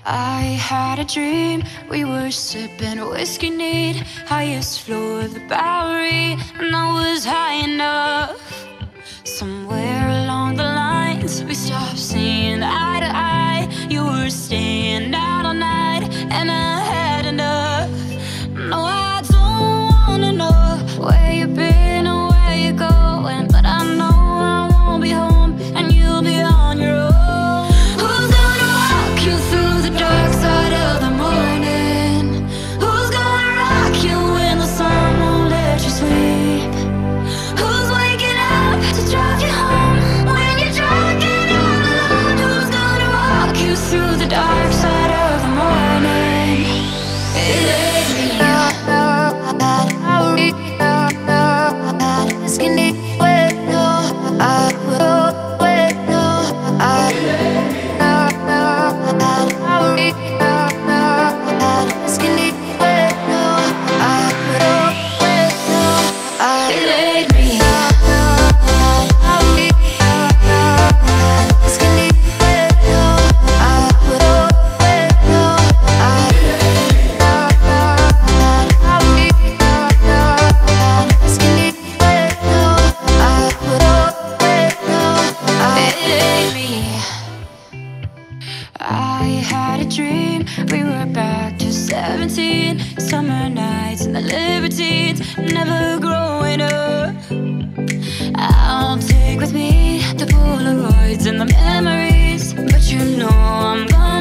I had a dream, we were sipping whiskey neat, highest floor of the Bowery, and I was high enough. Somewhere along the lines, we stopped seeing eye to eye. You were staying out all night, and I had enough. No, I don't wanna know where you've been or where you're going, but I know I won't be home, and you'll be on your own. Who's gonna walk you through the dark side of the morning? Who's gonna rock you when the sun won't let you sleep? Who's waking up to drive you home when you're drunk and all alone? Who's gonna walk you through the dark side of the morning? It ain't me. I had a dream, we were back to 17, summer nights and the libertines, never growing up. I'll take with me the Polaroids and the memories, but you know I'm gone.